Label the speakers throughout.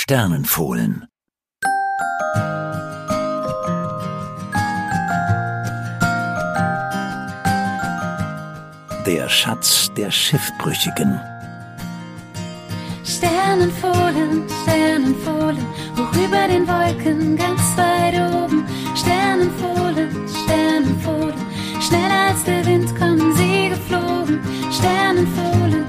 Speaker 1: Sternenfohlen. Der Schatz der Schiffbrüchigen.
Speaker 2: Sternenfohlen, Sternenfohlen, hoch über den Wolken, ganz weit oben. Sternenfohlen, Sternenfohlen, schneller als der Wind kommen sie geflogen. Sternenfohlen.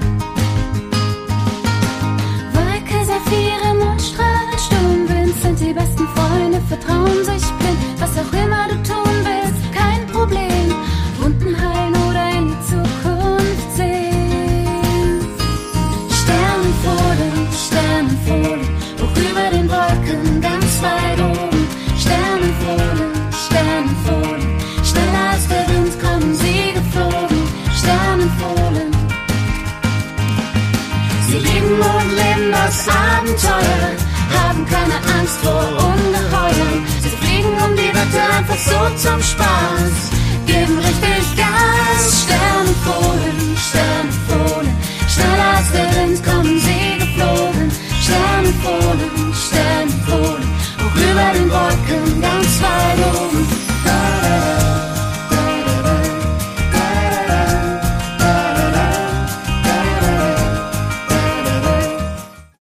Speaker 2: Wolke, Saphire, Mondstrahlen, Sturmwind sind die besten Freunde, vertrauen sich blind. Was auch immer du tun willst, kein Problem. Wunden heilen oder in die Zukunft sehen. Sternenfohlen, Sternenfohlen, hoch über den Wolken, ganz weit oben. Sternenfohlen, Sternenfohlen, schneller als der Wind kommen sie geflogen. Sternenfohlen. Sie lieben und leben das Abenteuer, haben keine Angst vor Ungeheuern. Sie fliegen um die Wette einfach so zum Spaß.